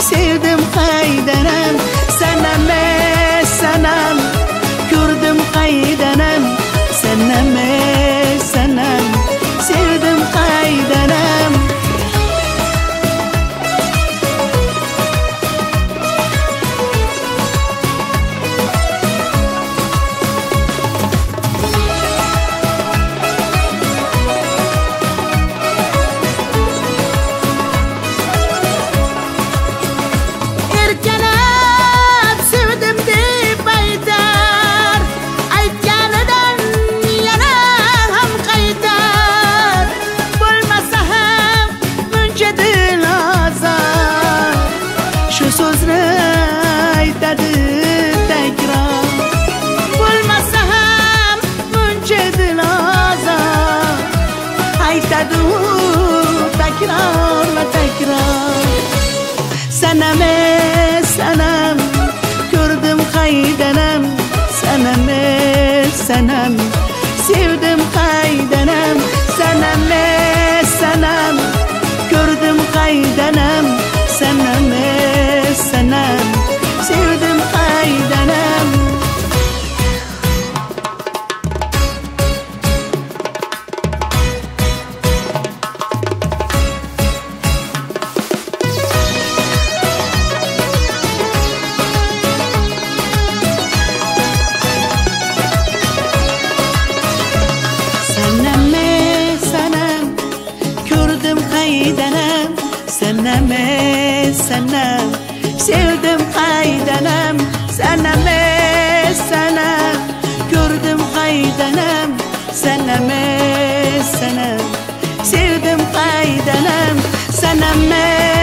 sevdim qaydanam saname sanam ko'rdim qaydanam saname sanam sevdim qaydanam so'zni aytadi takror bo'lmasa ham buncha dilozor aytadi u takror va takror saname sanam ko'rdim qaydanam saname sanam sevdim qaydanam saname sanam ko'rdim qaydanam saname sanam sevdim qaydanam saname sanam ko'rdim qaydanam saname sanam sevdim qaydanam saname sanam ko'rdim qaydanam saname sanam sevdim qaydanam saname